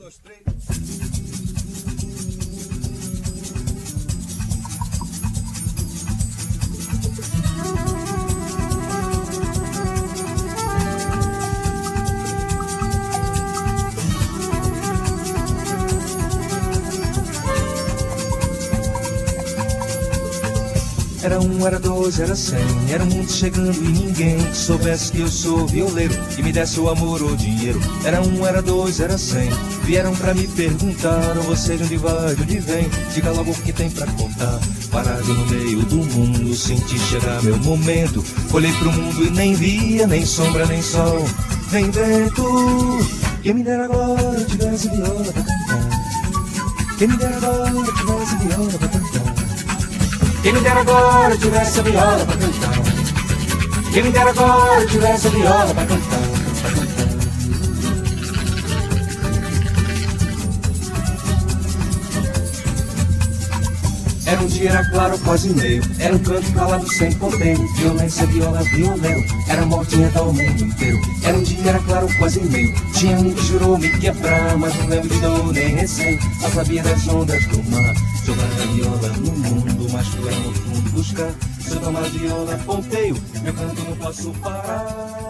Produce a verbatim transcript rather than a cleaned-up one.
dois, três. Era um, era dois, era cem, era um mundo chegando e ninguém soubesse que eu sou violeiro, que me desse o amor ou dinheiro. Era um, era dois, era cem, vieram pra me perguntar, ou você de onde vai, de onde vem, diga logo o que tem pra contar. Parado no meio do mundo, senti chegar meu momento, olhei pro mundo e nem via, nem sombra, nem sol, nem vento. Quem me dera agora eu tivesse viola pra cantar, quem me dera agora eu tivesse viola pra cantar. Quem me dera agora eu tivesse a viola pra cantar. Quem me dera agora eu tivesse a viola pra cantar, pra cantar. Era um dia, era claro, quase meio. Era um canto calado sem ponteiro. Violência, viola, violeiro. Era morte em redor o mundo inteiro. Era um dia, era claro, quase meio. Tinha um que jurou me quebrar, mas não lembro de dor nem receio. Só sabia das ondas do mar. Jogar a viola no mundo, mas tu é no fundo buscar. Se eu tomar viola, ponteio, meu canto não posso parar.